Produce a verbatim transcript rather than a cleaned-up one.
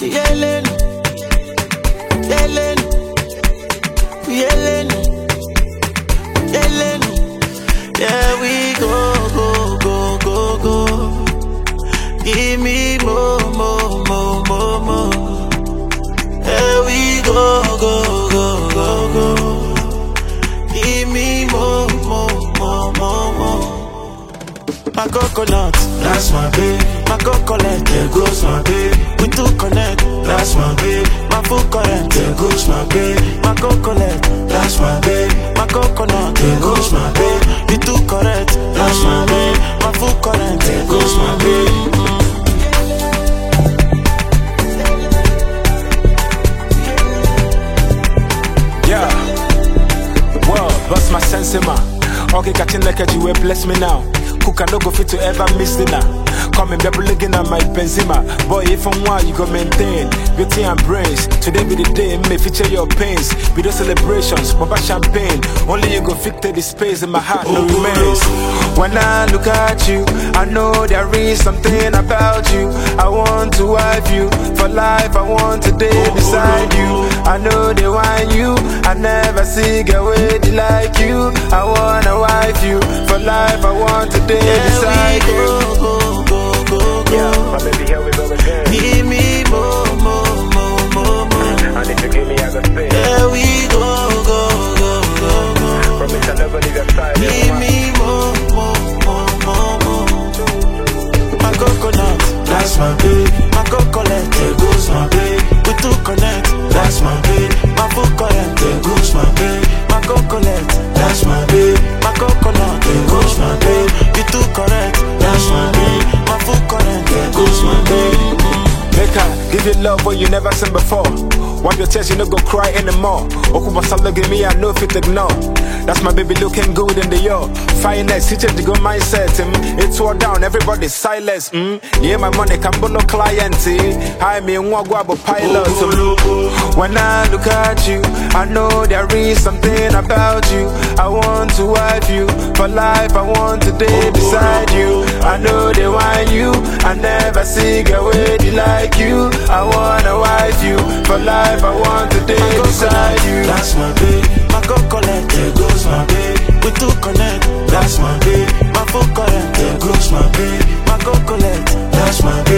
Yellen, Yellen, Yellen, Yellen. Yeah, we go, go, go, go, go. Give me more, more, more, more, more. Yeah, we go, go, go, go, go. Give me more, more, more, more, more. My coconut, That's my baby. my coconut, There goes my baby. we two connect. That's my baby. My full current, There goes my baby. my coconut, That's my baby. my coconut, There goes my baby. we two correct. That's my baby. My full current, There goes my baby. Yeah. Well, bust my sense in my. Okay, catching like a G, bless me now. Cook and no go fit to ever miss dinner. Come and be looking at my Benzema. Boy, if I'm one, you go maintain beauty and brains. Today be the day, may feature your pains. Be the celebrations, pop champagne. Only you go fit the space in my heart, no remains. When I look at you, I know there is something about you. I want to wife you for life. I want to day beside you. I know they want you. I never see a way they like you. I wanna wife you for life. I want to day beside yeah, we you. go, go, go, go, go. Yeah, my baby, here we go again. Give me more, more, more, more, more. I need to give me as a thing. Yeah, we go, go, go, go, go. Promise I never leave your side. Give me more, more, more, more, more. My coconut, That's my baby. my coconut, There goes my baby. we two connect. That's my baby. My full current, There goes my baby. my coconut, That's my baby. my coconut, There goes my baby. we two correct. That's my baby. My full current, There goes my baby. Make her give you love what you never seen before. Wipe your tears, you no go cry anymore. Okuba Sala give me, I know fit ignore. That's my baby looking good in the yo. Finest, he changed the good mindset. Mm. It's all down, everybody's silence. Mm. Yeah, my money can no client. Hi, me and Wagwabo pilot. Mm. When I look at you, I know there is something about you. I want to wife you for life. I want to day beside you. I know they want you. I never see a way they like you. I wanna wife you for life. I want to day beside you. That's my baby. my coconut, There goes my baby. we two connect. That's my baby. My full current, There goes my baby. my coconut, That's my baby.